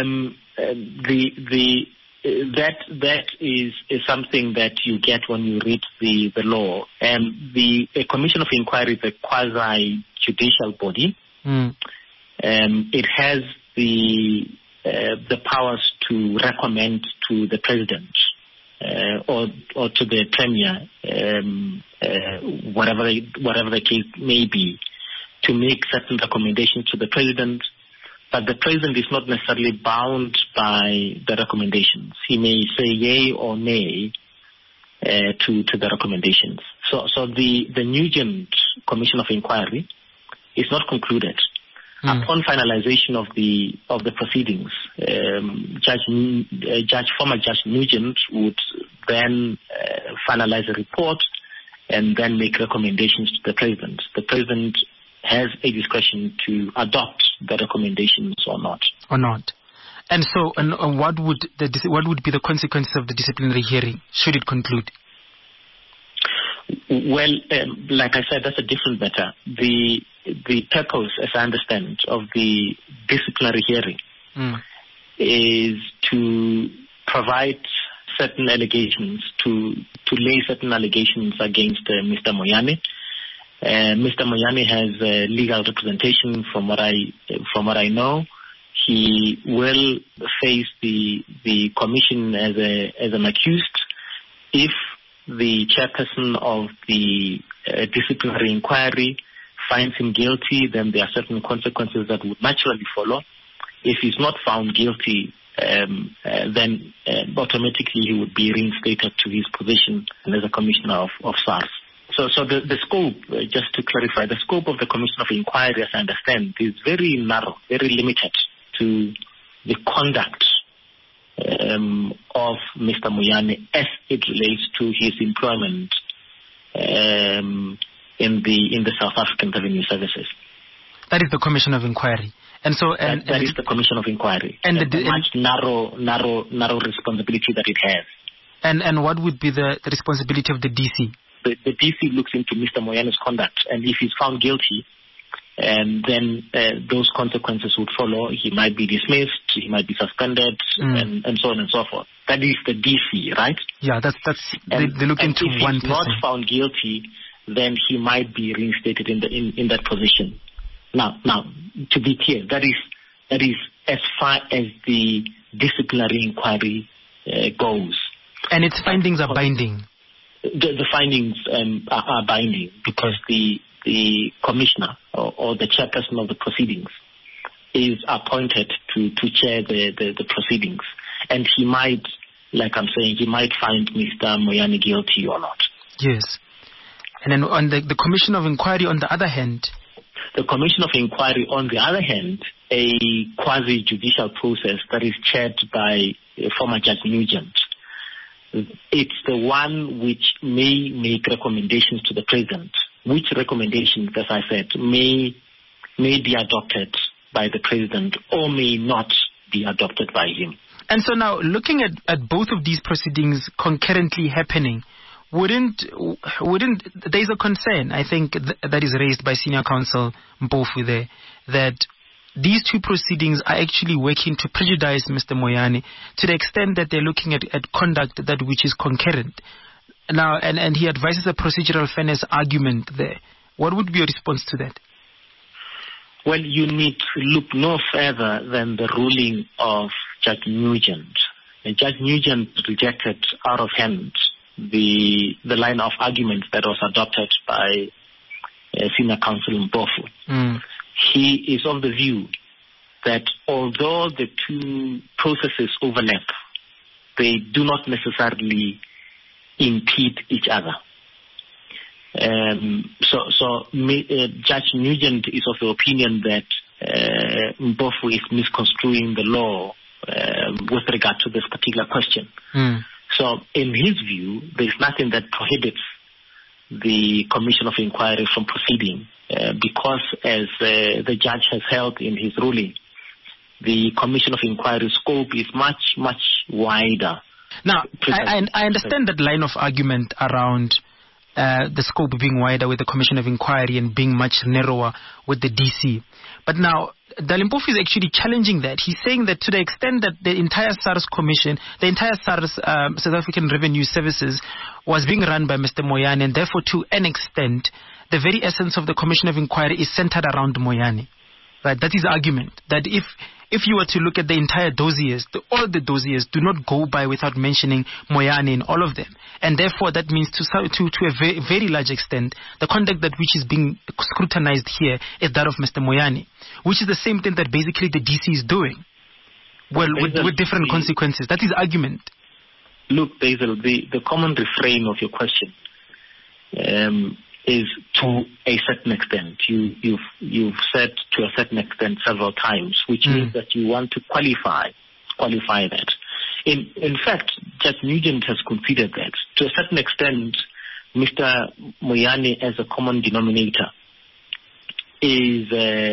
that is something that you get when you read the law. The Commission of Inquiry is a quasi-judicial body. It has the powers to recommend to the President or to the Premier, whatever the case may be, to make certain recommendations to the President. But the President is not necessarily bound by the recommendations. He may say yay or nay to the recommendations. So the Nugent Commission of Inquiry is not concluded. Upon finalization of the proceedings, former Judge Nugent would then finalize a report and then make recommendations to the President. The President has a discretion to adopt the recommendations or not. And so, what would be the consequences of the disciplinary hearing should it conclude? Well, like I said, that's a different matter. The purpose, as I understand, of the disciplinary hearing is to provide certain allegations, to lay certain allegations against Mr. Moyane. Mr. Moyane has legal representation from what I know. He will face the commission as an accused. If the chairperson of the disciplinary inquiry finds him guilty, then there are certain consequences that would naturally follow. If he's not found guilty, then automatically he would be reinstated to his position as a commissioner of SARS. So the scope, just to clarify, the scope of the Commission of Inquiry, as I understand, is very narrow, very limited to the conduct of Mr. Moyane as it relates to his employment in the South African Revenue Services. That is the Commission of Inquiry. And so, that is the Commission of Inquiry. And the much narrow responsibility that it has. And what would be the responsibility of the DC? The DC looks into Mr. Moyane's conduct, and if he's found guilty, and then those consequences would follow. He might be dismissed, he might be suspended, and so on and so forth. That is the DC, right? Yeah, they look into one person. If he's not found guilty, then he might be reinstated in that position. Now, to be clear, that is as far as the disciplinary inquiry goes. And its findings are binding. The findings are binding because the commissioner or the chairperson of the proceedings is appointed to chair the proceedings, and he might, like I'm saying, he might find Mr. Moyane guilty or not. Yes. And then on the Commission of Inquiry, on the other hand? The Commission of Inquiry, on the other hand, a quasi-judicial process that is chaired by former Judge Nugent. It's the one which may make recommendations to the President, which recommendations, as I said, may be adopted by the President or may not be adopted by him. And so now, looking at both of these proceedings concurrently happening, wouldn't there's a concern, I think, that is raised by Senior Counsel Mpofu there, that these two proceedings are actually working to prejudice Mr. Moyane to the extent that they're looking at conduct that which is concurrent. Now, and he advises a procedural fairness argument there. What would be your response to that? Well, you need to look no further than the ruling of Judge Nugent. And Judge Nugent rejected out of hand the line of argument that was adopted by Senior Counsel Mpofu. He is of the view that although the two processes overlap, they do not necessarily impede each other. Judge Nugent is of the opinion that Mpofu is misconstruing the law with regard to this particular question. So in his view, there is nothing that prohibits the Commission of Inquiry from proceeding because, as the judge has held in his ruling, the Commission of Inquiry scope is much, much wider. Now, I understand that line of argument around the scope being wider with the Commission of Inquiry and being much narrower with the DC. But now, Dali Mpofu is actually challenging that. He's saying that to the extent that the entire SARS Commission, the entire SARS, South African Revenue Services, was being run by Mr. Moyane, and therefore to an extent, the very essence of the Commission of Inquiry is centered around Moyane. Right? That is the argument. That if you were to look at the entire dossiers, all the dossiers do not go by without mentioning Moyane in all of them. And therefore, that means to a very, very large extent, the conduct that which is being scrutinized here is that of Mr. Moyane, which is the same thing that basically the DC is doing. Well, with different consequences. That is argument. Look, Basil, the common refrain of your question is to a certain extent. You've said to a certain extent several times, which means that you want to qualify that. In fact, Judge Nugent has conceded that to a certain extent, Mr. Moyane as a common denominator is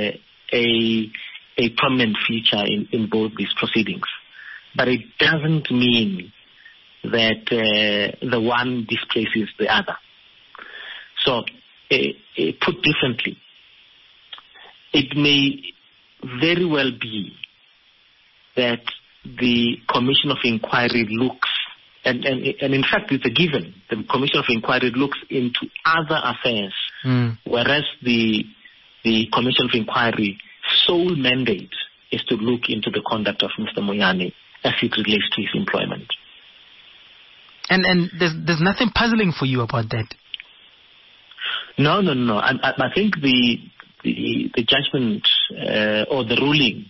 a prominent feature in both these proceedings. But it doesn't mean that the one displaces the other. So, put differently, it may very well be that the Commission of Inquiry looks, and in fact it's a given, the Commission of Inquiry looks into other affairs, whereas the Commission of Inquiry sole mandate is to look into the conduct of Mr. Moyane as it relates to his employment. And there's nothing puzzling for you about that? No. I think the judgment or the ruling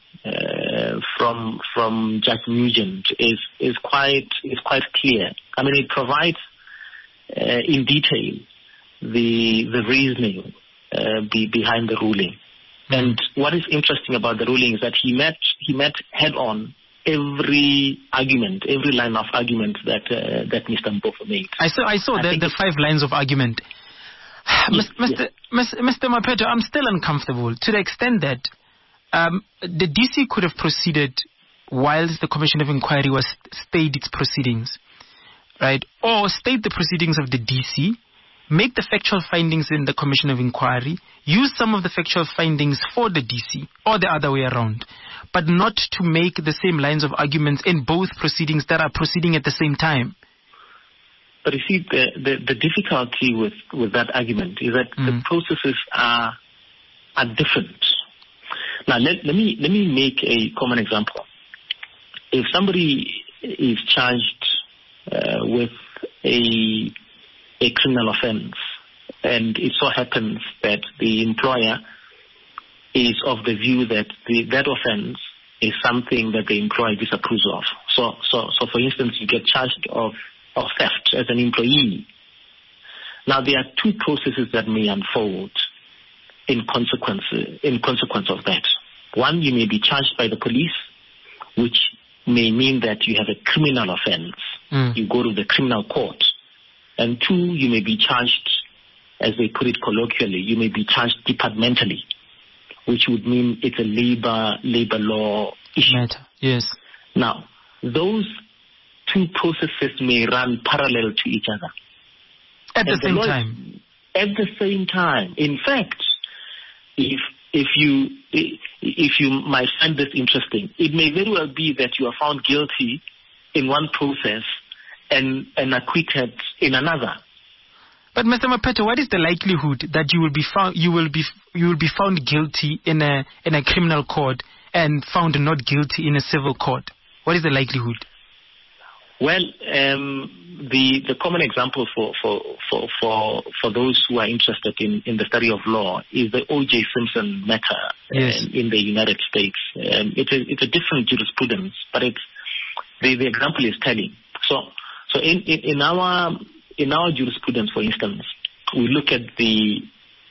from Judge Nugent is quite clear. I mean, it provides in detail the reasoning behind the ruling. And what is interesting about the ruling is that he met head on every line of argument that Mr. Mpofu made. I saw the 5 lines of argument. Mr. Mapete, I'm still uncomfortable to the extent that the DC could have proceeded whilst the Commission of Inquiry stayed its proceedings, right? Or stayed the proceedings of the DC make the factual findings in the Commission of Inquiry, use some of the factual findings for the DC, or the other way around, but not to make the same lines of arguments in both proceedings that are proceeding at the same time. But you see, the difficulty with that argument is that the processes are different. Now, let me make a common example. If somebody is charged with a criminal offense, and it so happens that the employer is of the view that that offense is something that the employer disapproves of. So for instance, you get charged of theft as an employee. Now, there are two processes that may unfold in consequence of that. One, you may be charged by the police, which may mean that you have a criminal offense. You go to the criminal court. And two, you may be charged, as they put it colloquially, you may be charged departmentally, which would mean it's a labor law issue. Matter. Yes. Now, those two processes may run parallel to each other. At the same time? At the same time. In fact, if you might find this interesting, it may very well be that you are found guilty in one process and acquitted in another. But Mr. Mapetto, what is the likelihood that you will be found guilty in a criminal court and found not guilty in a civil court? What is the likelihood? Well, the common example for those who are interested in the study of law is the O.J. Simpson matter in the United States. It's a different jurisprudence, but the example is telling. So in our jurisprudence, for instance, we look at the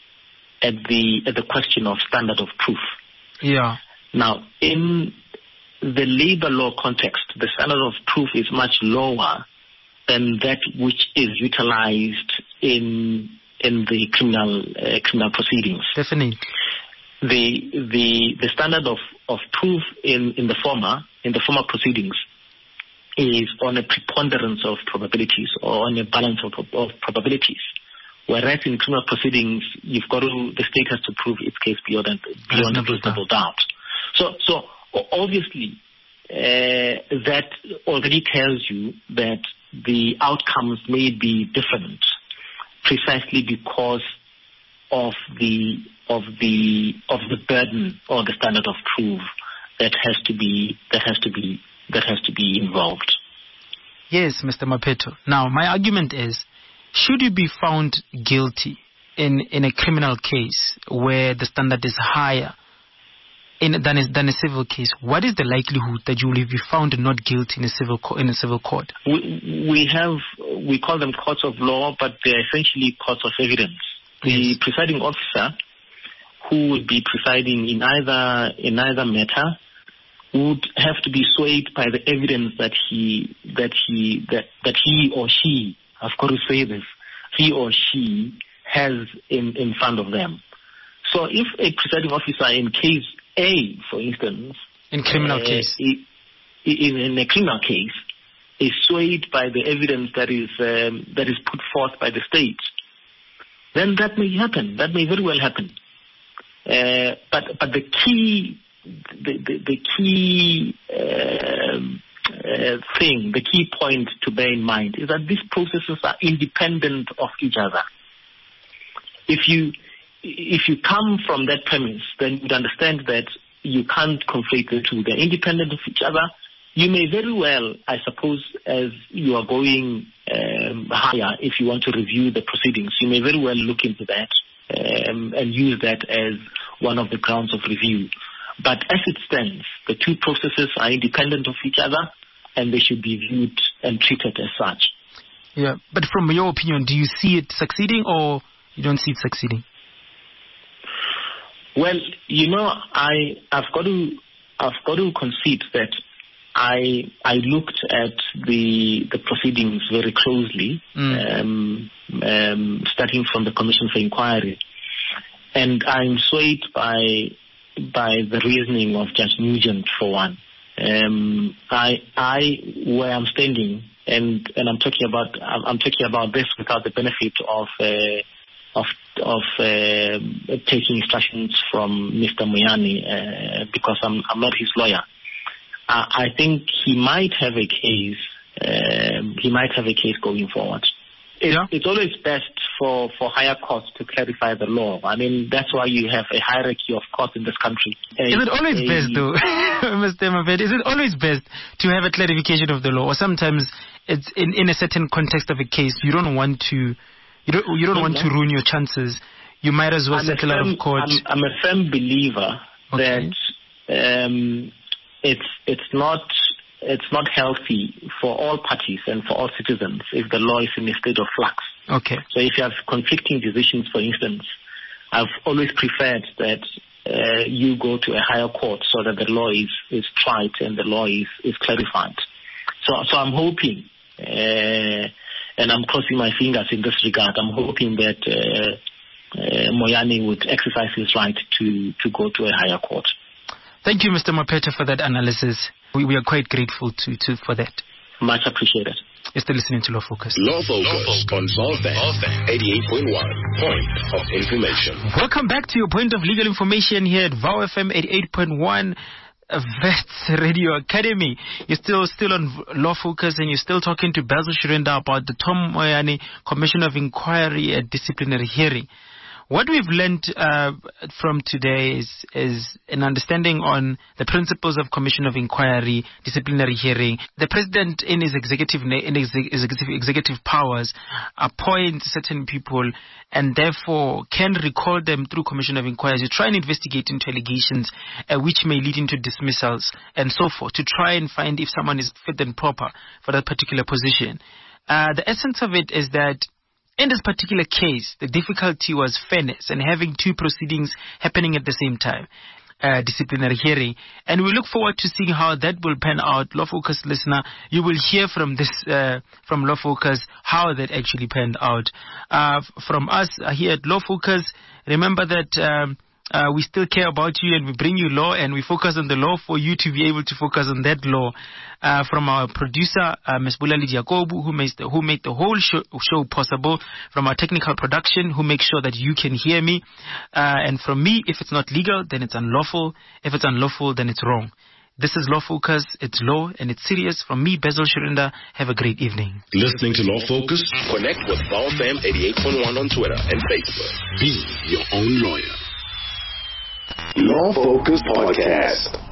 question of standard of proof. Yeah. Now, in the labor law context, the standard of proof is much lower than that which is utilized in the criminal proceedings. Definitely. The standard of proof in the former proceedings is on a preponderance of probabilities or on a balance of probabilities. Whereas in criminal proceedings, the state has to prove its case beyond a reasonable doubt. So obviously, that already tells you that the outcomes may be different, precisely because of the burden or the standard of proof that has to be involved. Yes, Mr. Mapetto. Now, my argument is, should you be found guilty in a criminal case where the standard is higher than a civil case, what is the likelihood that you will be found not guilty in a civil court? We call them courts of law, but they're essentially courts of evidence. The presiding officer, who would be presiding in either matter, would have to be swayed by the evidence that he or she, I've got to say this, he or she has in front of them. So if a presiding officer in case A, for instance, in a criminal case, is swayed by the evidence that is put forth by the state, then that may happen. That may very well happen. But the key point to bear in mind is that these processes are independent of each other. If you come from that premise, then you'd understand that you can't conflate the two. They're independent of each other. You may very well, I suppose, as you are going higher, if you want to review the proceedings, you may very well look into that and use that as one of the grounds of review. But as it stands, the two processes are independent of each other, and they should be viewed and treated as such. Yeah, but from your opinion, do you see it succeeding or you don't see it succeeding? Well, I've got to concede that I looked at the proceedings very closely, starting from the Commission for Inquiry, and I'm swayed by the reasoning of Judge Nugent, for one. Where I'm standing, and I'm talking about this without the benefit of taking instructions from Mr. Moyane, because I'm not his lawyer. I think he might have a case. He might have a case going forward. It's always best for higher courts to clarify the law. I mean, that's why you have a hierarchy of courts in this country. Is it always best, though, Mr. Mapete? Is it always best to have a clarification of the law, or sometimes it's in a certain context of a case you don't want to want to ruin your chances? You might as well settle out of court. I'm a firm believer that it's not healthy for all parties and for all citizens if the law is in a state of flux. Okay. So if you have conflicting decisions, for instance, I've always preferred that you go to a higher court so that the law is tried and the law is clarified. So I'm hoping, and I'm crossing my fingers in this regard, I'm hoping that Moyane would exercise his right to go to a higher court. Thank you, Mr. Mapete, for that analysis. We are quite grateful for that. Much appreciated. You're still listening to Law Focus. Law Focus on VOW 88.1. Point of information. Welcome back to your point of legal information here at VOW 88.1. Vets Radio Academy. You're still on Law Focus, and you're still talking to Basil Shirenda about the Tom Moyane Commission of Inquiry and Disciplinary Hearing. What we've learned from today is an understanding on the principles of Commission of Inquiry, disciplinary hearing. The President, in his executive powers, appoints certain people and therefore can recall them through Commission of Inquiry to try and investigate into allegations which may lead into dismissals and so forth, to try and find if someone is fit and proper for that particular position. The essence of it is that in this particular case, the difficulty was fairness and having two proceedings happening at the same time, disciplinary hearing. And we look forward to seeing how that will pan out. Law Focus listener, you will hear from from Law Focus how that actually panned out. From us here at Law Focus, remember that we still care about you, and we bring you law, and we focus on the law for you to be able to focus on that law. From our producer, Ms. Bulali Diakobu, who made the whole show possible, from our technical production, who makes sure that you can hear me, and from me, if it's not legal, then it's unlawful. If it's unlawful, then it's wrong. This is Law Focus. It's law and it's serious. From me, Basil Shirenda. Have a great evening. Listening to Law Focus? Connect with VOW 88.1 on Twitter and Facebook. Be your own lawyer. Law Focus Podcast.